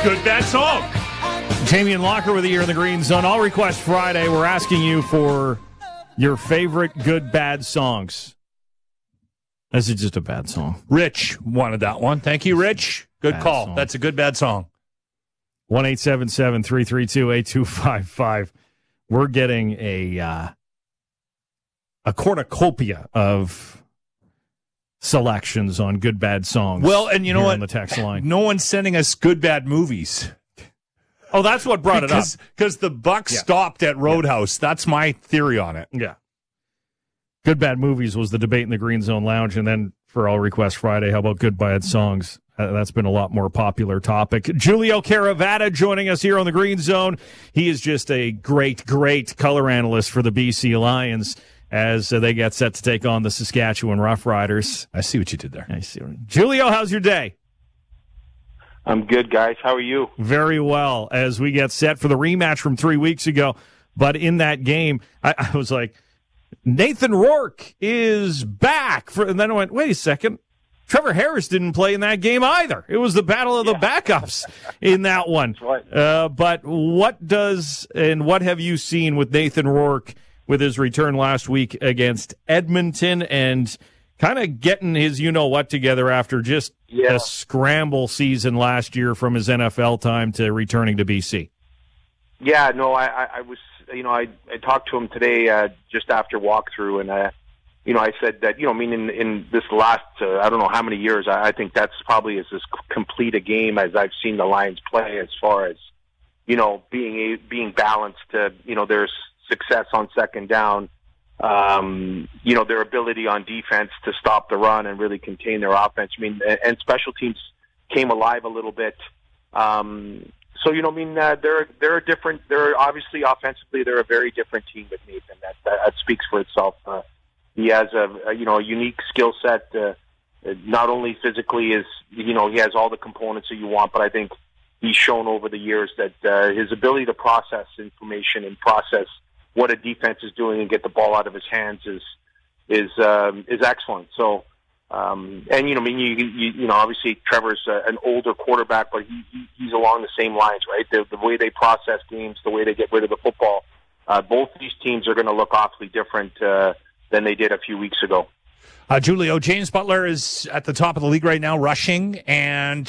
Good Bad Song. Jamie and Locker with you here in the Green Zone. All Request Friday. We're asking you for your favorite good, bad songs. This is just a bad song. Rich wanted that one. Thank you, Rich. Good Bad call. song. That's a good, bad song. 1-877-332-8255. We're getting a cornucopia of selections on good, bad songs. Well, and you know what? On the text line. No one's sending us good, bad movies. Oh, that's what brought it up. Because the buck stopped at Roadhouse. That's my theory on it. Yeah. Good, bad movies was the debate in the Green Zone Lounge. And then for All Request Friday, how about good, bad songs? That's been a lot more popular topic. Julio Caravata joining us here on the Green Zone. He is just a great, great color analyst for the BC Lions as they get set to take on the Saskatchewan Roughriders. I see what you did there. I see. Julio, how's your day? I'm good, guys. How are you? Very well, as we get set for the rematch from 3 weeks ago. But in that game, I was like, Nathan Rourke is back. And then I went, wait a second. Trevor Harris didn't play in that game either. It was the battle of the backups in that one. That's right. But what have you seen with Nathan Rourke with his return last week against Edmonton and kind of getting his you-know-what together after just a scramble season last year from his NFL time to returning to BC? Yeah, no, I was, I talked to him today just after walkthrough, and I said that, in this last, I don't know how many years, I think that's probably as complete a game as I've seen the Lions play as far as, being balanced. There's success on second down, their ability on defense to stop the run and really contain their offense. And special teams came alive a little bit. They're different. They're obviously offensively, they're a very different team with Nathan. That speaks for itself. He has a unique skill set. Not only physically he has all the components that you want, but I think he's shown over the years that his ability to process information and process what a defense is doing and get the ball out of his hands is excellent. So, obviously Trevor's an older quarterback, but he's along the same lines, right? The way they process games, the way they get rid of the football, both these teams are going to look awfully different than they did a few weeks ago. Julio, James Butler is at the top of the league right now, rushing, and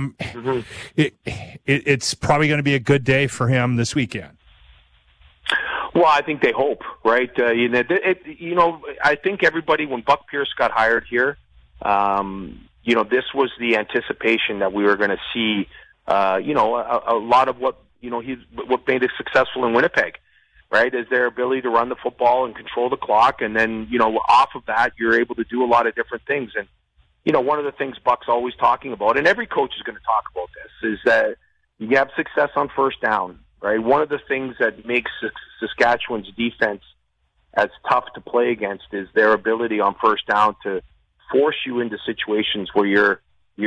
it's probably going to be a good day for him this weekend. Well, I think they hope, right? I think everybody, when Buck Pierce got hired here, this was the anticipation that we were going to see, a lot of what made it successful in Winnipeg, right? Is their ability to run the football and control the clock. And then, off of that, you're able to do a lot of different things. And, one of the things Buck's always talking about, and every coach is going to talk about this, is that you have success on first down. Right, one of the things that makes Saskatchewan's defense as tough to play against is their ability on first down to force you into situations where you're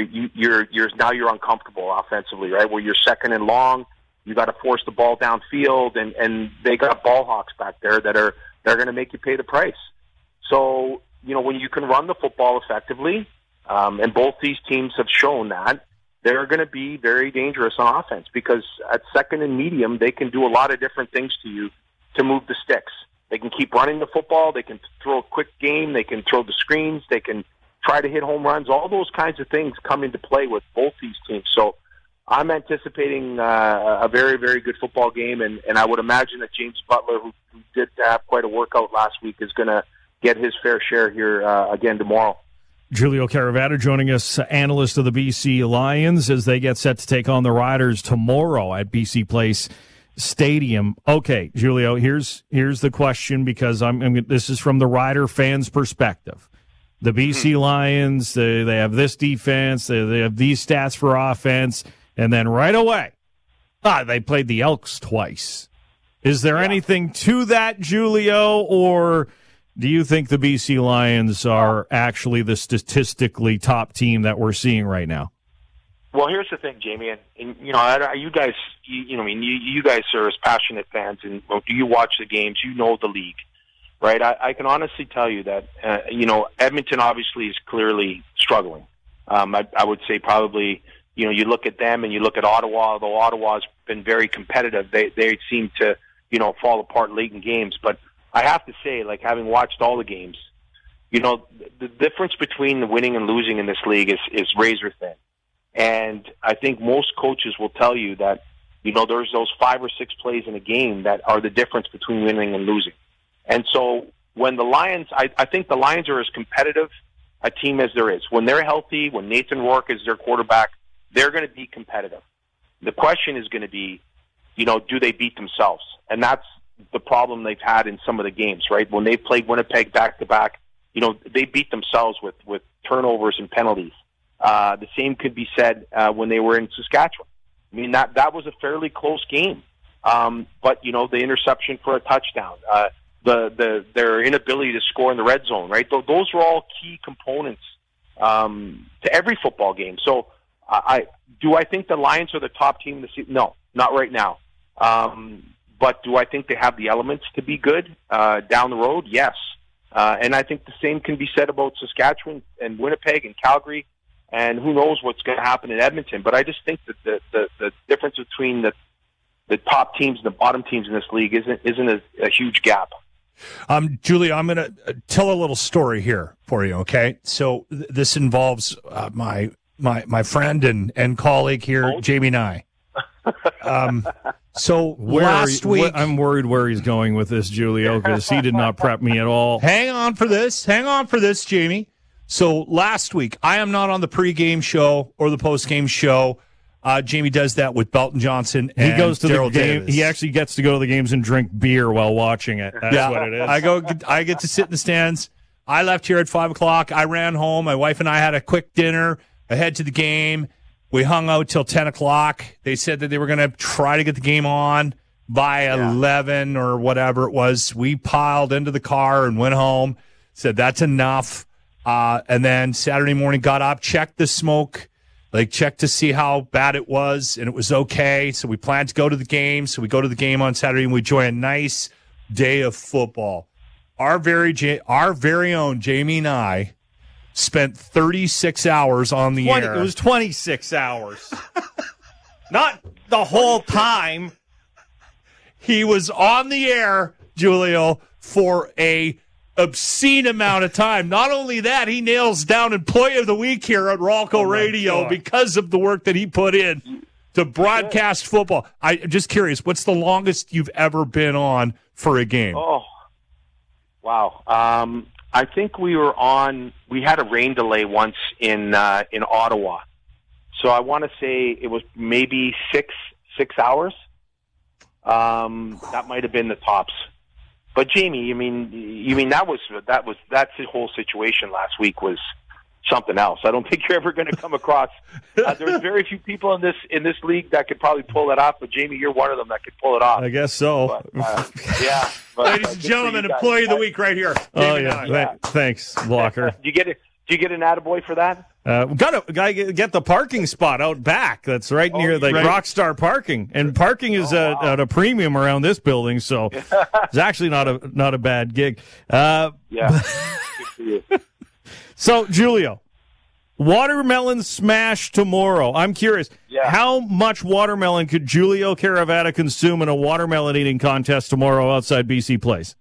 uncomfortable offensively, right? Where you're second and long, you got to force the ball downfield, and they got ball hawks back there they're going to make you pay the price. So when you can run the football effectively, and both these teams have shown that. They're going to be very dangerous on offense because at second and medium, they can do a lot of different things to you to move the sticks. They can keep running the football. They can throw a quick game. They can throw the screens. They can try to hit home runs. All those kinds of things come into play with both these teams. So I'm anticipating a very, very good football game, and I would imagine that James Butler, who did have quite a workout last week, is going to get his fair share here again tomorrow. Julio Caravata joining us, analyst of the BC Lions, as they get set to take on the Riders tomorrow at BC Place Stadium. Okay, Julio, here's the question, because this is from the Rider fans' perspective. The BC Lions, they have this defense, they have these stats for offense, and then right away, they played the Elks twice. Is there anything to that, Julio, or do you think the BC Lions are actually the statistically top team that we're seeing right now? Well, here's the thing, Jamie, and you guys, you guys are as passionate fans, and you watch the games, you know the league, right? I can honestly tell you that, Edmonton obviously is clearly struggling. I would say probably, you look at them and you look at Ottawa, although Ottawa's been very competitive, they seem to, fall apart late in games. But I have to say, like, having watched all the games, the difference between the winning and losing in this league is razor thin. And I think most coaches will tell you that, there's those 5 or 6 plays in a game that are the difference between winning and losing. And so when the Lions, I think the Lions are as competitive a team as there is. When they're healthy, when Nathan Rourke is their quarterback, they're going to be competitive. The question is going to be, do they beat themselves? And that's the problem they've had in some of the games, right? When they played Winnipeg back-to-back, they beat themselves with turnovers and penalties. The same could be said when they were in Saskatchewan. I mean, that was a fairly close game. But, the interception for a touchdown, their inability to score in the red zone, right? Those were all key components to every football game. So I think the Lions are the top team in the season? No, not right now. But do I think they have the elements to be good down the road? Yes. And I think the same can be said about Saskatchewan and Winnipeg and Calgary, and who knows what's going to happen in Edmonton. But I just think that the difference between the top teams and the bottom teams in this league isn't a huge gap. Julia, I'm going to tell a little story here for you, okay? So this involves my friend and colleague here, Jamie Nye. So last week, I'm worried where he's going with this, Julio, because he did not prep me at all. Hang on for this, Jamie. So last week, I am not on the pregame show or the postgame show. Jamie does that with Belton Johnson. And he goes to Darryl the game. Davis. He actually gets to go to the games and drink beer while watching it. That's what it is. I get to sit in the stands. I left here at 5:00. I ran home. My wife and I had a quick dinner ahead to the game. We hung out till 10 o'clock. They said that they were going to try to get the game on by 11 or whatever it was. We piled into the car and went home. Said that's enough. And then Saturday morning, got up, checked the smoke, checked to see how bad it was, and it was okay. So we planned to go to the game. So we go to the game on Saturday, and we enjoy a nice day of football. Our very own Jamie Nye spent 36 hours on the air. It was 26 hours. Not the whole time. He was on the air, Julio, for a obscene amount of time. Not only that, he nails down Employee of the Week here at Ralco Radio because of the work that he put in to broadcast football. I'm just curious, what's the longest you've ever been on for a game? Oh, wow. I think we had a rain delay once in Ottawa. So I want to say it was maybe six hours. That might have been the tops. But Jamie, you mean that's the whole situation last week was something else. I don't think you're ever going to come across. There's very few people in this league that could probably pull it off, but Jamie, you're one of them that could pull it off. I guess so. But, yeah. But, ladies and gentlemen, Employee of the Week right here. Oh yeah. Thanks, Blocker. Do you get an attaboy for that? Got to get the parking spot out back. That's right near the Rockstar parking, and parking is at a premium around this building, so it's actually not a bad gig. Yeah. Good for you. So, Julio, watermelon smash tomorrow. I'm curious, how much watermelon could Julio Caravata consume in a watermelon eating contest tomorrow outside BC Place?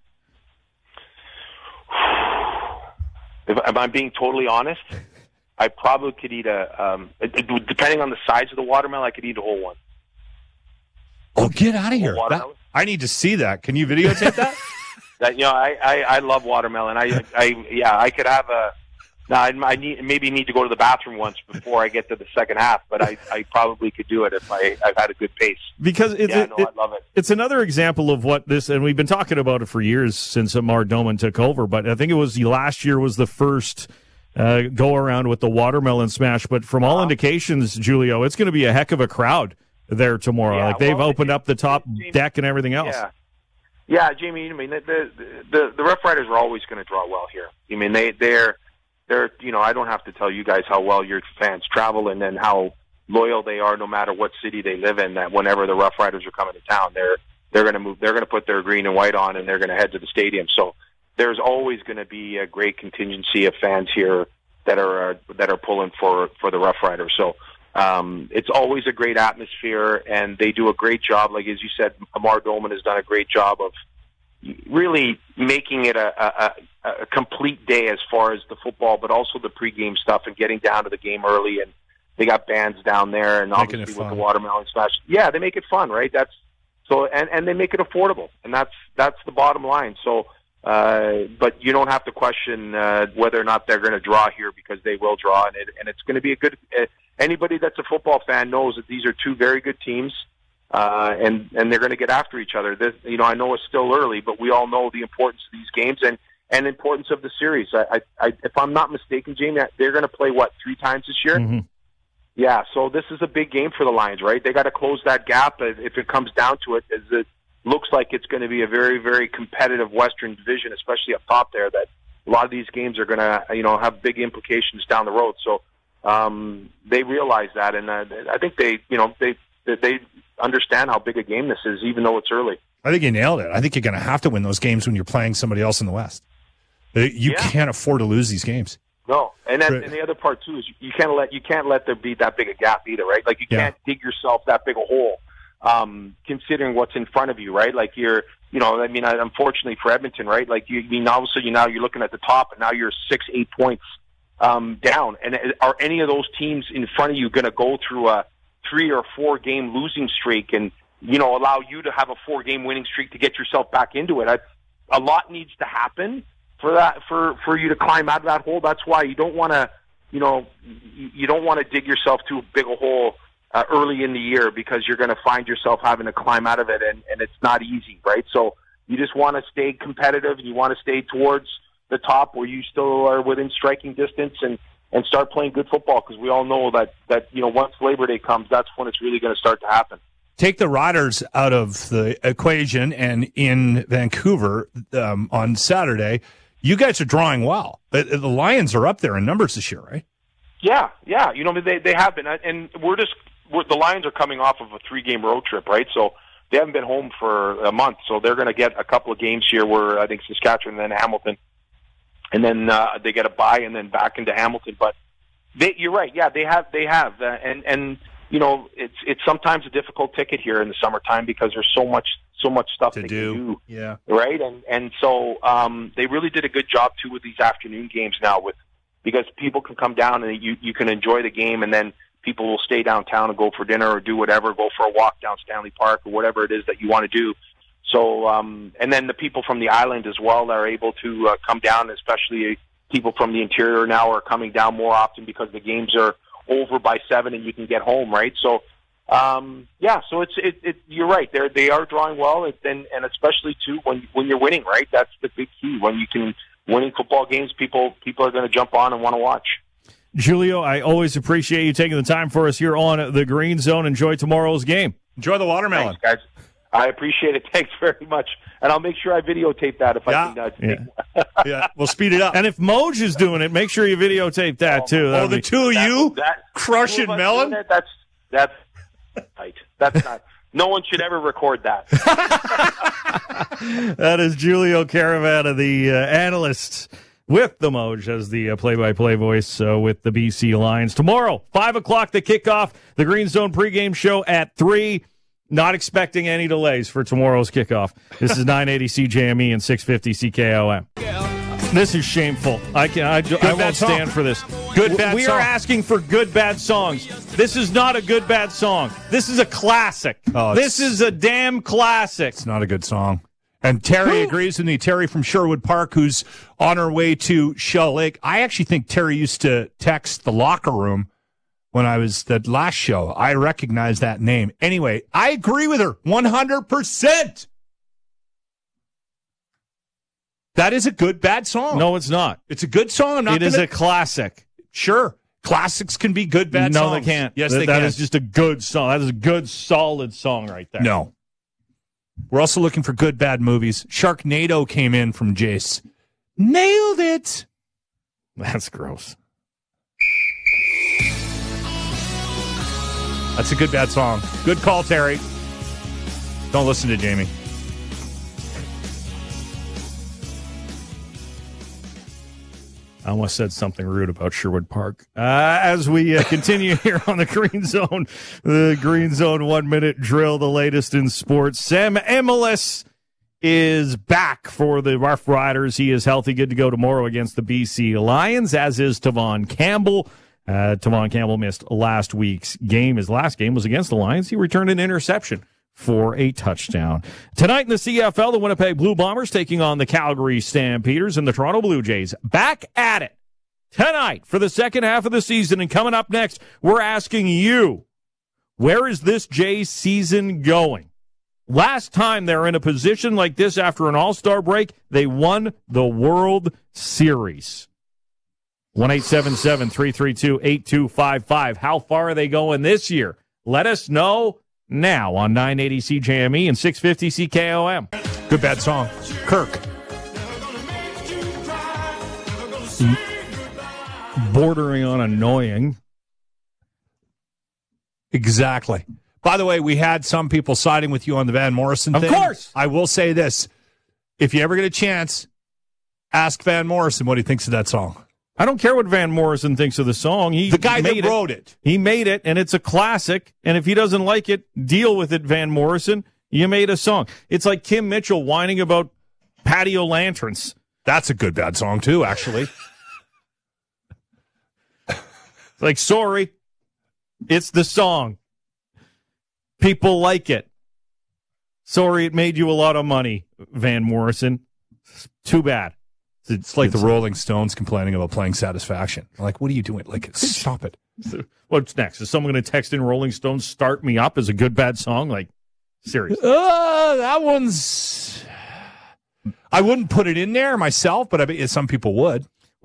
Am I being totally honest? I probably could eat depending on the size of the watermelon, I could eat a whole one. Oh, get out of here. I need to see that. Can you videotape that? I love watermelon. I could have a... Now, I need to go to the bathroom once before I get to the second half, but I probably could do it if I've had a good pace. Because I love it. It's another example of what this, and we've been talking about it for years since Amar Doman took over, but I think it was last year was the first go around with the watermelon smash. But from all indications, Julio, it's going to be a heck of a crowd there tomorrow. Yeah, they've opened up the top deck and everything else. Yeah, Jamie. I mean, the Rough Riders are always going to draw well here. I mean, they're I don't have to tell you guys how well your fans travel and then how loyal they are no matter what city they live in, that whenever the Rough Riders are coming to town, they're going to move, they're going to put their green and white on and they're going to head to the stadium. So there's always going to be a great contingency of fans here that are pulling for the Rough Riders. So It's always a great atmosphere, and they do a great job. Like, as you said, Amar Doman has done a great job of really making it a complete day as far as the football, but also the pregame stuff and getting down to the game early. And they got bands down there, and obviously with the watermelon smash. Yeah, they make it fun, right? That's so, and they make it affordable, and that's the bottom line. So, but you don't have to question whether or not they're going to draw here, because they will draw, and it's going to be a good. Anybody that's a football fan knows that these are two very good teams, and they're going to get after each other. This, I know it's still early, but we all know the importance of these games and the importance of the series. If I'm not mistaken, Jamie, they're going to play 3 times this year. Mm-hmm. Yeah, so this is a big game for the Lions, right? They got to close that gap if it comes down to it, as it looks like it's going to be a very, very competitive Western division, especially up top there, that a lot of these games are going to, have big implications down the road. So they realize that, and I think they understand how big a game this is, even though it's early. I think you nailed it. I think you're going to have to win those games when you're playing somebody else in the West. You can't afford to lose these games. No, and the other part too is you can't let there be that big a gap either, right? Like, you can't dig yourself that big a hole, considering what's in front of you, right? Like, unfortunately for Edmonton, right? Like, all of a sudden now you're looking at the top, and now you're 6-8 points down. And are any of those teams in front of you going to go through a 3 or 4 game losing streak and allow you to have a 4 game winning streak to get yourself back into it? A lot needs to happen for you to climb out of that hole. That's why you don't want to, you don't want to dig yourself too big a hole early in the year, because you're going to find yourself having to climb out of it, and it's not easy, right? So you just want to stay competitive, and you want to stay towards the top where you still are within striking distance, and start playing good football, because we all know that once Labor Day comes, that's when it's really going to start to happen. Take the Riders out of the equation, and in Vancouver on Saturday, you guys are drawing well. The Lions are up there in numbers this year, right? Yeah. They have been, and the Lions are coming off of a 3-game road trip, right? So they haven't been home for a month, so they're going to get a couple of games here where I think Saskatchewan and then Hamilton, and then they get a bye and then back into Hamilton. But you're right, yeah, they have, and it's sometimes a difficult ticket here in the summertime, because there's so much stuff to do. Yeah. Right. And so they really did a good job too with these afternoon games now, because people can come down and you can enjoy the game, and then people will stay downtown and go for dinner or do whatever, go for a walk down Stanley Park or whatever it is that you want to do. So and then the people from the island as well are able to come down, especially people from the interior now are coming down more often, because the games are over by 7 and you can get home, right? So so you're right. They are drawing well, and especially too when you're winning, right? That's the big key. When you can winning football games, people are going to jump on and want to watch. Julio, I always appreciate you taking the time for us here on the Green Zone. Enjoy tomorrow's game. Enjoy the watermelon. Thanks, guys. I appreciate it. Thanks very much. And I'll make sure I videotape that if I can. Yeah, we'll speed it up. And if Moj is doing it, make sure you videotape that too. The two of you crushing melon? That's right. That's not. No one should ever record that. That is Julio Caravana, the analyst with the Moj as the play-by-play voice with the BC Lions. Tomorrow, 5 o'clock, the kickoff. The Green Zone pregame show at 3. Not expecting any delays for tomorrow's kickoff. This is 980 CJME and 650 CKOM. This is shameful. I won't stand for this. We are asking for good, bad songs. This is not a good, bad song. This is a classic. This is a damn classic. It's not a good song. And Terry agrees with me. Terry from Sherwood Park, who's on her way to Shell Lake. I actually think Terry used to text the locker room when I was that last show. I recognize that name. Anyway, I agree with her 100%. That is a good, bad song. No, it's not. It's a good song. It is a classic. Sure. Classics can be good, bad songs. No, they can't. Yes, they can. That is just a good song. That is a good, solid song right there. No. We're also looking for good, bad movies. Sharknado came in from Jace. Nailed it. That's gross. That's a good, bad song. Good call, Terry. Don't listen to Jamie. I almost said something rude about Sherwood Park. As we continue here on the Green Zone 1 minute drill, the latest in sports. Sam Emilus is back for the Rough Riders. He is healthy, good to go tomorrow against the BC Lions, as is Tavon Campbell. Tavon Campbell missed last week's game. His last game was against the Lions. He returned an interception for a touchdown. Tonight in the CFL, the Winnipeg Blue Bombers taking on the Calgary Stampeders, and the Toronto Blue Jays back at it tonight for the second half of the season. And coming up next, we're asking you, where is this Jays season going? Last time they were in a position like this after an All-Star break, they won the World Series. 1-877-332-8255. How far are they going this year? Let us know now on 980 CJME and 650 CKOM. Good bad song. Kirk. Bordering on annoying. Exactly. By the way, we had some people siding with you on the Van Morrison thing. Of course. I will say this. If you ever get a chance, ask Van Morrison what he thinks of that song. I don't care what Van Morrison thinks of the song. The guy that wrote it. He made it, and it's a classic. And if he doesn't like it, deal with it, Van Morrison. You made a song. It's like Kim Mitchell whining about patio lanterns. That's a good bad song, too, actually. Like, sorry, it's the song. People like it. Sorry, it made you a lot of money, Van Morrison. Too bad. It's like the Rolling Stones complaining about playing Satisfaction. Like, what are you doing? Like, stop it. What's next? Is someone going to text in Rolling Stones, Start Me Up as a good, bad song? Like, seriously. That one's... I wouldn't put it in there myself, but I bet some people would.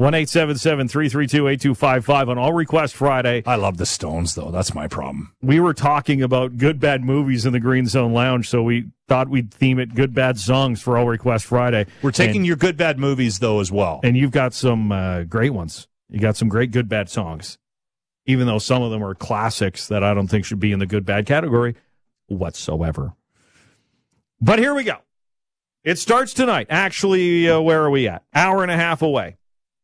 1-877-332-8255 on All Request Friday. I love the Stones, though. That's my problem. We were talking about good, bad movies in the Green Zone Lounge, so we thought we'd theme it good, bad songs for All Request Friday. We're taking your good, bad movies, though, as well. And you've got some great ones. You got some great good, bad songs, even though some of them are classics that I don't think should be in the good, bad category whatsoever. But here we go. It starts tonight. Actually, where are we at? Hour and a half away.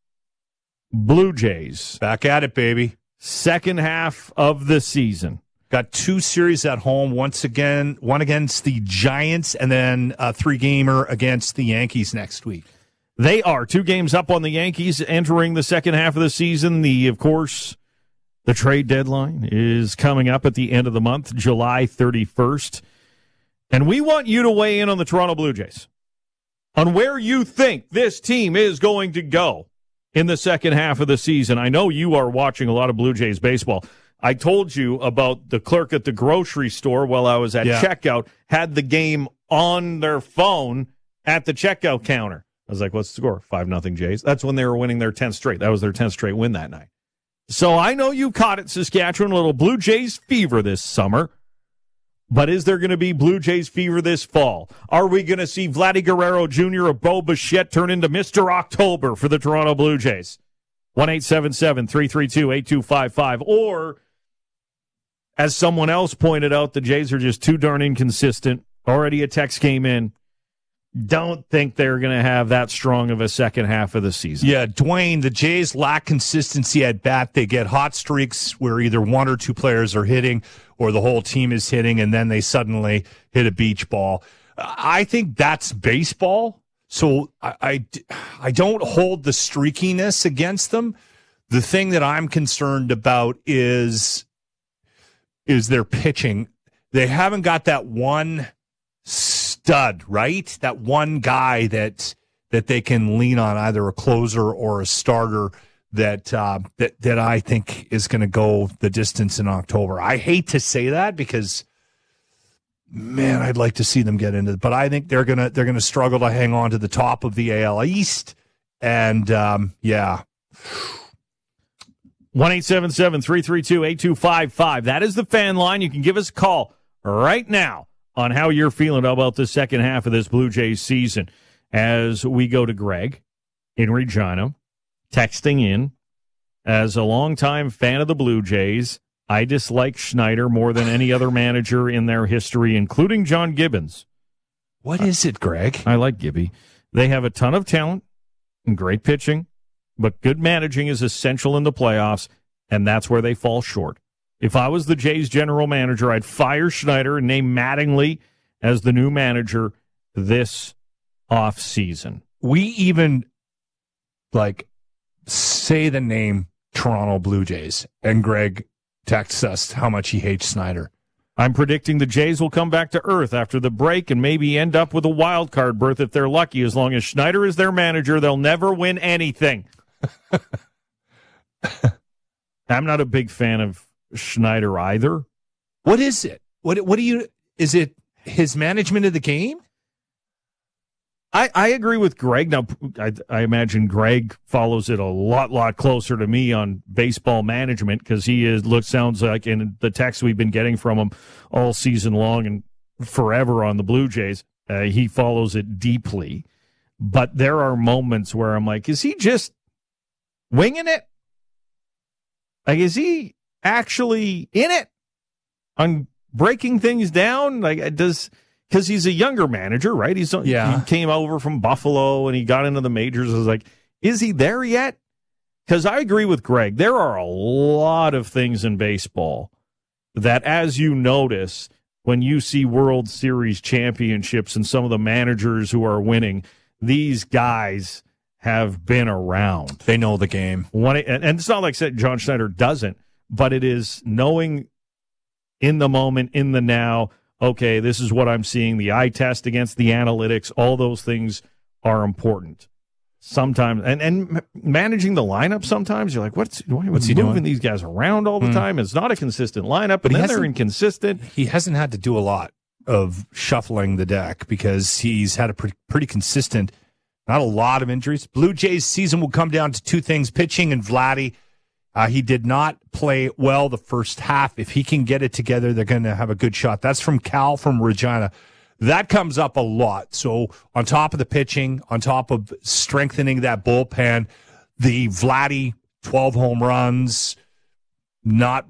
Blue Jays. Back at it, baby. Second half of the season. Got 2 series at home. Once again, one against the Giants and then a 3-gamer against the Yankees next week. They are 2 games up on the Yankees entering the second half of the season. Of course, the trade deadline is coming up at the end of the month, July 31st. And we want you to weigh in on the Toronto Blue Jays, on where you think this team is going to go in the second half of the season. I know you are watching a lot of Blue Jays baseball. I told you about the clerk at the grocery store while I was at checkout, had the game on their phone at the checkout counter. I was like, what's the score? 5-0 Jays. That's when they were winning their 10th straight. That was their 10th straight win that night. So I know you caught it, Saskatchewan, a little Blue Jays fever this summer. But is there going to be Blue Jays fever this fall? Are we going to see Vladdy Guerrero Jr. or Bo Bichette turn into Mr. October for the Toronto Blue Jays? 1-877-332-8255. Or, as someone else pointed out, the Jays are just too darn inconsistent. Already a text came in. Don't think they're going to have that strong of a second half of the season. Yeah, Dwayne, the Jays lack consistency at bat. They get hot streaks where either 1 or 2 players are hitting or the whole team is hitting, and then they suddenly hit a beach ball. I think that's baseball, so I don't hold the streakiness against them. The thing that I'm concerned about is their pitching. They haven't got that one stud, right? That one guy that they can lean on, either a closer or a starter that I think is going to go the distance in October. I hate to say that because, man, I'd like to see them get into it, but I think they're gonna struggle to hang on to the top of the AL East, and 1-877-332-8255. That is the fan line. You can give us a call right now on how you're feeling about the second half of this Blue Jays season. As we go to Greg in Regina, texting in, as a longtime fan of the Blue Jays, I dislike Schneider more than any other manager in their history, including John Gibbons. What is it, Greg? I like Gibby. They have a ton of talent and great pitching, but good managing is essential in the playoffs, and that's where they fall short. If I was the Jays general manager, I'd fire Schneider and name Mattingly as the new manager this offseason. We even, say the name Toronto Blue Jays, and Greg texts us how much he hates Snyder. I'm predicting the Jays will come back to earth after the break and maybe end up with a wild card berth if they're lucky. As long as Schneider is their manager, they'll never win anything. I'm not a big fan of Schneider either. What is it? Is it his management of the game? I agree with Greg. Now, I imagine Greg follows it a lot closer to me on baseball management because sounds like in the text we've been getting from him all season long and forever on the Blue Jays, he follows it deeply. But there are moments where I'm like, is he just winging it? Like, is he actually in it on breaking things down? Because he's a younger manager, right? He came over from Buffalo and he got into the majors. I was like, is he there yet? Because I agree with Greg. There are a lot of things in baseball that, as you notice, when you see World Series championships and some of the managers who are winning, these guys have been around. They know the game. And it's not like John Schneider doesn't, but it is knowing in the moment, in the now, okay, this is what I'm seeing, the eye test against the analytics, all those things are important. Sometimes, and managing the lineup sometimes, you're like, what's he moving doing? These guys around all the time? It's not a consistent lineup, but then they're inconsistent. He hasn't had to do a lot of shuffling the deck because he's had a pretty consistent, not a lot of injuries. Blue Jays season will come down to two things, pitching and Vladdy. He did not play well the first half. If he can get it together, they're going to have a good shot. That's from Cal from Regina. That comes up a lot. So on top of the pitching, on top of strengthening that bullpen, the Vladdy 12 home runs, not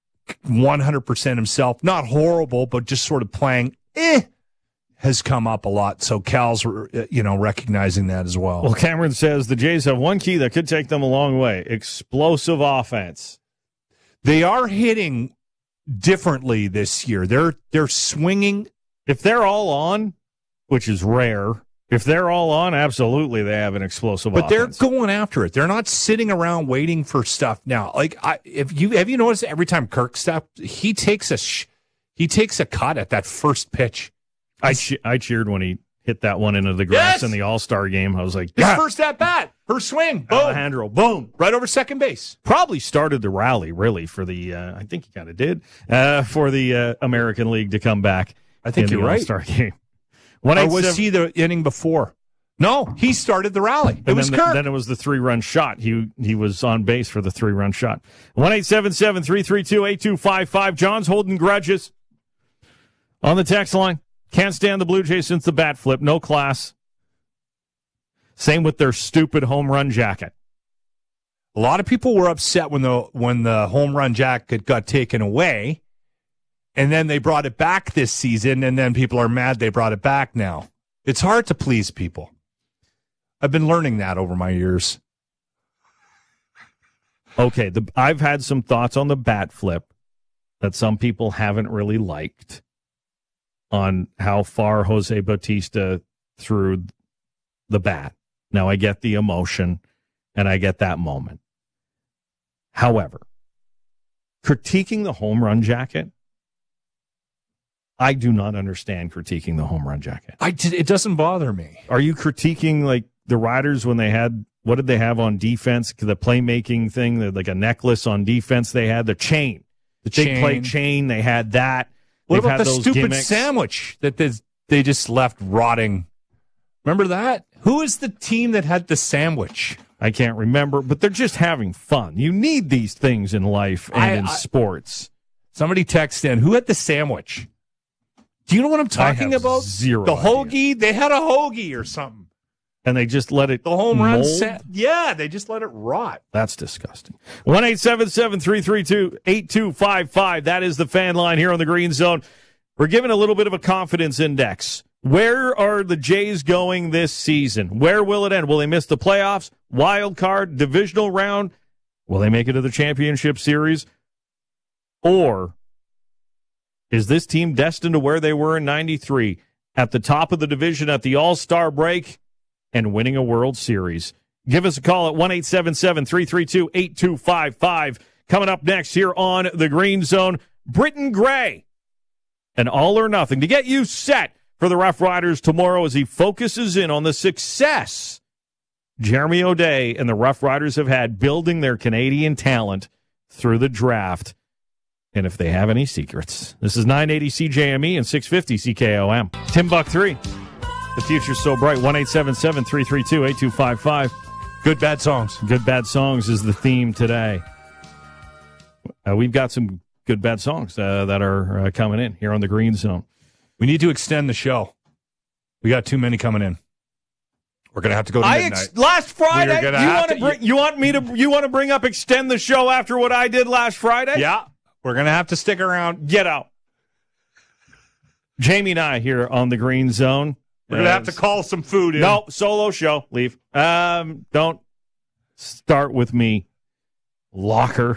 100% himself, not horrible, but just sort of playing has come up a lot. So Cal's, recognizing that as well. Well, Cameron says the Jays have one key that could take them a long way: explosive offense. They are hitting differently this year. They're swinging. If they're all on, which is rare, if they're all on, absolutely they have an explosive offense. But they're going after it. They're not sitting around waiting for stuff now. Have you noticed every time Kirk steps, he takes a cut at that first pitch. I cheered when he hit that one into the grass in the All-Star game. I was like, his first at bat, first swing, boom, Alejandro, boom, right over second base. Probably started the rally really for the. I think he kind of did for the American League to come back. I think you're right. All-Star game. Or was he the inning before? No, he started the rally. It was Kirk. Then it was the 3-run shot. He was on base for the 3-run shot. 1-877-332-8255. John's holding grudges on the text line. Can't stand the Blue Jays since the bat flip. No class. Same with their stupid home run jacket. A lot of people were upset when the home run jacket got taken away, and then they brought it back this season, and then people are mad they brought it back now. It's hard to please people. I've been learning that over my years. Okay, I've had some thoughts on the bat flip that some people haven't really liked on how far Jose Bautista threw the bat. Now, I get the emotion, and I get that moment. However, critiquing the home run jacket, I do not understand critiquing the home run jacket. It doesn't bother me. Are you critiquing, like, the Riders when they had, what did they have on defense? The playmaking thing, like a necklace on defense they had, the chain. The big play chain, they had that. What about the stupid sandwich that they just left rotting? Remember that? Who is the team that had the sandwich? I can't remember, but they're just having fun. You need these things in life and in sports. Somebody text in, who had the sandwich? Do you know what I'm talking about? Zero. The hoagie? They had a hoagie or something. And they just let it the home run yeah, they just let it rot. That's disgusting. 1-877-332-8255. That is the fan line here on the Green Zone. We're giving a little bit of a confidence index. Where are the Jays going this season? Where will it end? Will they miss the playoffs? wild card, divisional round? Will they make it to the championship series? Or is this team destined to where they were in 93, at the top of the division at the All-Star break and winning a World Series? Give us a call at 1-877-332-8255. Coming up next here on The Green Zone, Britton Gray, an all or nothing to get you set for the Rough Riders tomorrow as he focuses in on the success Jeremy O'Day and the Rough Riders have had building their Canadian talent through the draft, and if they have any secrets. This is 980 CJME and 650 CKOM. Timbuk 3. The future's so bright. 1-877-332-8255. Good bad songs. Good bad songs is the theme today. We've got some good bad songs that are coming in here on the Green Zone. We need to extend the show. We got too many coming in. We're gonna have to go to midnight. Last Friday, you want to bring up extend the show after what I did last Friday? Yeah, we're gonna have to stick around. Get out. Jamie and I here on the Green Zone. We're gonna have to call some food in. No, solo show. Leave. Don't start with me, Locker.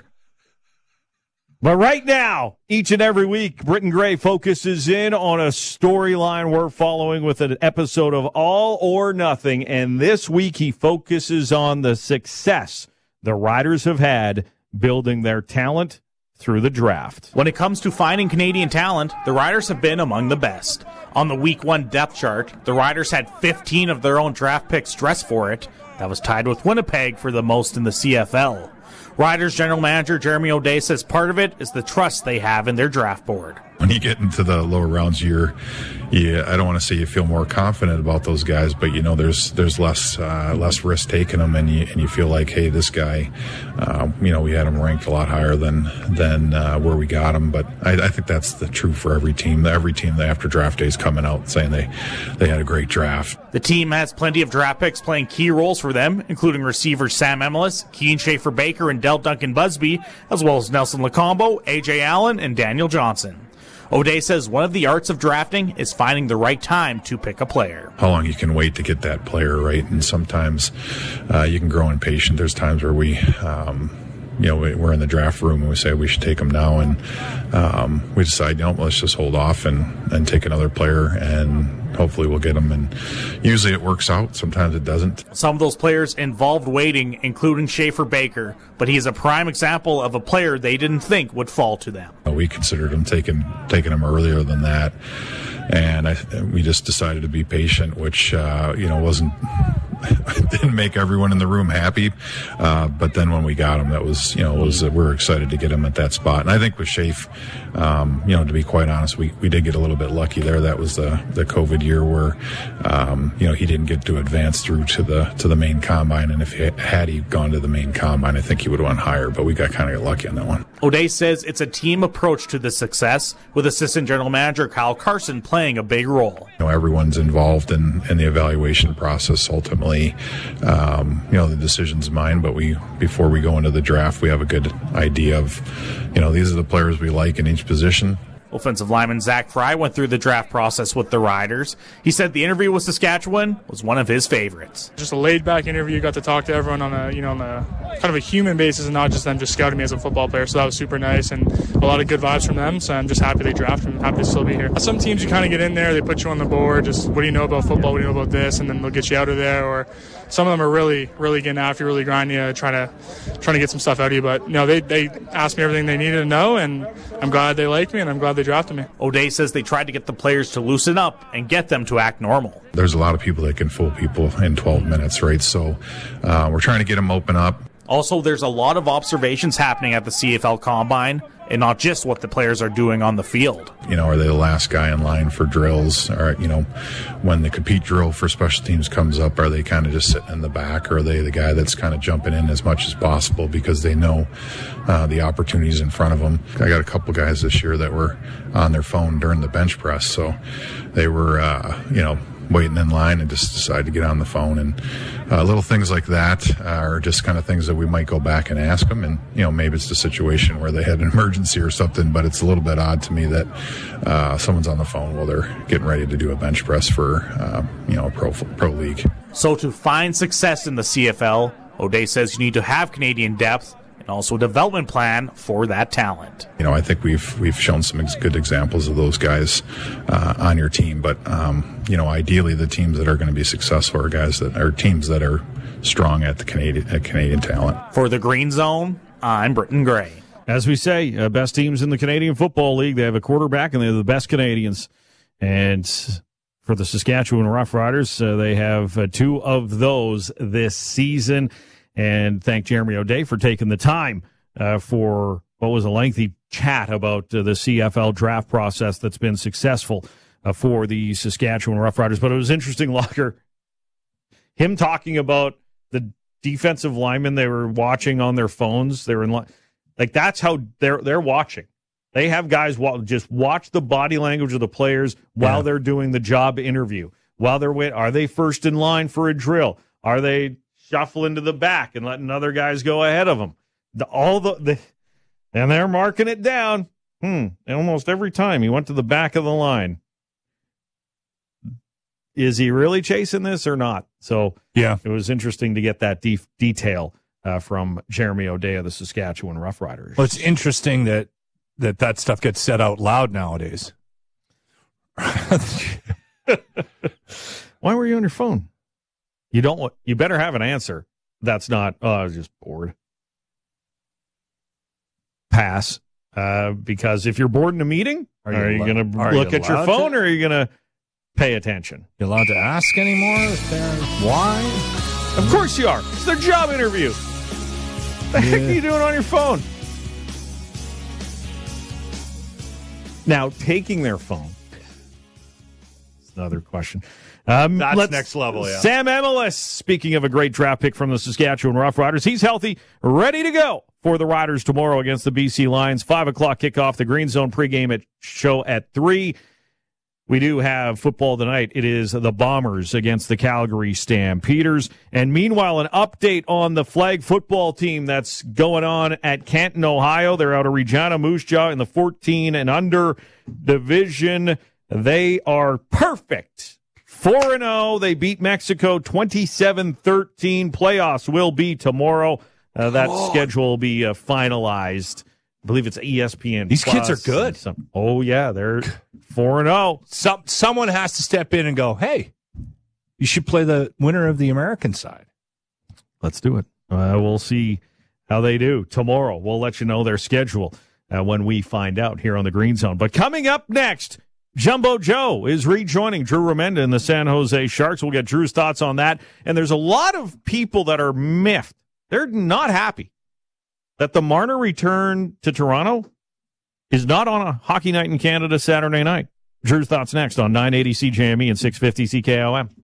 But right now, each and every week, Britton Gray focuses in on a storyline we're following with an episode of All or Nothing. And this week, he focuses on the success the Riders have had building their talent through the draft. When it comes to finding Canadian talent, the Riders have been among the best. On the Week 1 depth chart, the Riders had 15 of their own draft picks dressed for it. That was tied with Winnipeg for the most in the CFL. Riders general manager Jeremy O'Day says part of it is the trust they have in their draft board. When you get into the lower rounds, I don't want to say you feel more confident about those guys, but there's less risk taking them, and you feel like, hey, this guy, we had him ranked a lot higher than where we got him. But I think that's the true for every team. Every team after draft day is coming out saying they had a great draft. The team has plenty of draft picks playing key roles for them, including receivers Sam Emilus, Keane Schaefer-Baker, and Del Duncan-Busby, as well as Nelson Lacombo, A.J. Allen, and Daniel Johnson. O'Day says one of the arts of drafting is finding the right time to pick a player. How long you can wait to get that player right, and sometimes you can grow impatient. There's times where we're in the draft room and we say we should take him now, and we decide, let's just hold off and take another player, and hopefully we'll get him. And usually it works out. Sometimes it doesn't. Some of those players involved waiting, including Schaefer-Baker, but he is a prime example of a player they didn't think would fall to them. We considered him taking him earlier than that, and we just decided to be patient, which wasn't didn't make everyone in the room happy. But then when we got him, that was we were excited to get him at that spot. And I think with Schaefer, to be quite honest, we did get a little bit lucky there. That was the COVID year where he didn't get to advance through to the main combine, and if he gone to the main combine, I think he would have went higher. But we got lucky on that one. O'Day says it's a team approach to the success, with assistant general manager Kyle Carson playing a big role. Everyone's involved in the evaluation process. Ultimately, the decision's mine, but before we go into the draft, we have a good idea of, these are the players we like in each position. Offensive lineman Zach Fry went through the draft process with the Riders. He said the interview with Saskatchewan was one of his favorites. Just a laid-back interview. Got to talk to everyone on a kind of a human basis, and not just them just scouting me as a football player. So that was super nice, and a lot of good vibes from them. So I'm just happy they drafted me. I'm happy to still be here. Some teams you kind of get in there, they put you on the board. Just what do you know about football? What do you know about this? And then they'll get you out of there. Or some of them are really, really getting after you, really grinding you, trying to get some stuff out of you. But they asked me everything they needed to know, and I'm glad they liked me, and I'm glad they drafted me. O'Day says they tried to get the players to loosen up and get them to act normal. There's a lot of people that can fool people in 12 minutes, right? So we're trying to get them open up. Also, there's a lot of observations happening at the CFL Combine, and not just what the players are doing on the field. Are they the last guy in line for drills? Or, when the compete drill for special teams comes up, are they kind of just sitting in the back? Or are they the guy that's kind of jumping in as much as possible because they know the opportunities in front of them? I got a couple guys this year that were on their phone during the bench press. So they were, waiting in line and just decided to get on the phone. And little things like that are just kind of things that we might go back and ask them. And, maybe it's the situation where they had an emergency or something, but it's a little bit odd to me that someone's on the phone while they're getting ready to do a bench press for, a pro league. So to find success in the CFL, O'Day says you need to have Canadian depth and also a development plan for that talent. You know, I think we've shown some good examples of those guys on your team, but you know, ideally the teams that are going to be successful are guys that are teams that are strong at the Canadian talent. For the Green Zone, I'm Britton Gray. As we say, best teams in the Canadian Football League. They have a quarterback, and they're the best Canadians. And for the Saskatchewan Roughriders, they have two of those this season. And thank Jeremy O'Day for taking the time for what was a lengthy chat about the CFL draft process that's been successful for the Saskatchewan Roughriders. But it was interesting, Locker, him talking about the defensive linemen they were watching on their phones. They were in like that's how they're watching. They have guys just watch the body language of the players while they're doing the job interview. While they're waiting, are they first in line for a drill? Are they shuffling to the back and letting other guys go ahead of them? And they're marking it down. Almost every time he went to the back of the line. Is he really chasing this or not? So yeah, it was interesting to get that detail from Jeremy O'Day of the Saskatchewan Roughriders. Well, it's interesting that stuff gets said out loud nowadays. Why were you on your phone? You better have an answer. That's not, I was just bored. Pass. Because if you're bored in a meeting, are you going to look at your phone or are you going to pay attention? You allowed to ask anymore? Why? Of course you are. It's their job interview. What the heck are you doing on your phone? Now, taking their phone. That's another question. That's next level, yeah. Sam Emilus, speaking of a great draft pick from the Saskatchewan Roughriders, he's healthy, ready to go for the Riders tomorrow against the BC Lions. 5 o'clock kickoff, the Green Zone pregame show at 3. We do have football tonight. It is the Bombers against the Calgary Stampeders. And meanwhile, an update on the flag football team that's going on at Canton, Ohio. They're out of Regina Moose Jaw in the 14 and under division. They are perfect. 4-0. They beat Mexico 27-13. Playoffs will be tomorrow. That schedule will be finalized. I believe it's ESPN. These kids are good. Oh, yeah. They're 4-0. Someone has to step in and go, hey, you should play the winner of the American side. Let's do it. We'll see how they do tomorrow. We'll let you know their schedule when we find out here on the Green Zone. But coming up next, Jumbo Joe is rejoining Drew Remenda in the San Jose Sharks. We'll get Drew's thoughts on that. And there's a lot of people that are miffed. They're not happy that the Marner return to Toronto is not on a Hockey Night in Canada Saturday night. Drew's thoughts next on 980 CJME and 650 CKOM.